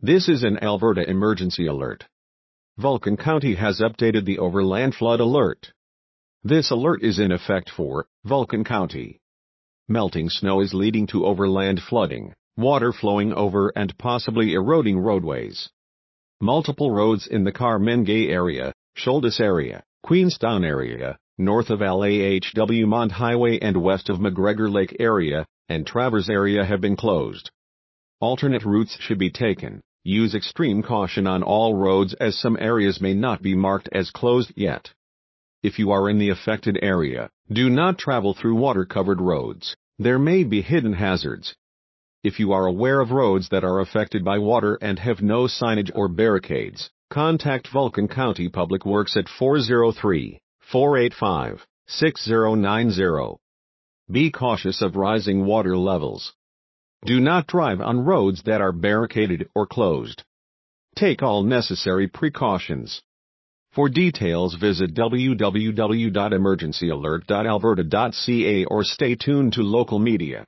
This is an Alberta emergency alert. Vulcan County has updated the overland flood alert. This alert is in effect for Vulcan County. Melting snow is leading to overland flooding, water flowing over and possibly eroding roadways. Multiple roads in the Carmengay area, Sholdis area, Queenstown area, north of LAHW Mont Highway and west of McGregor Lake area, and Travers area have been closed. Alternate routes should be taken. Use extreme caution on all roads as some areas may not be marked as closed yet. If you are in the affected area, do not travel through water-covered roads. There may be hidden hazards. If you are aware of roads that are affected by water and have no signage or barricades, contact Vulcan County Public Works at 403-485-6090. Be cautious of rising water levels. Do not drive on roads that are barricaded or closed. Take all necessary precautions. For details, visit www.emergencyalert.alberta.ca or stay tuned to local media.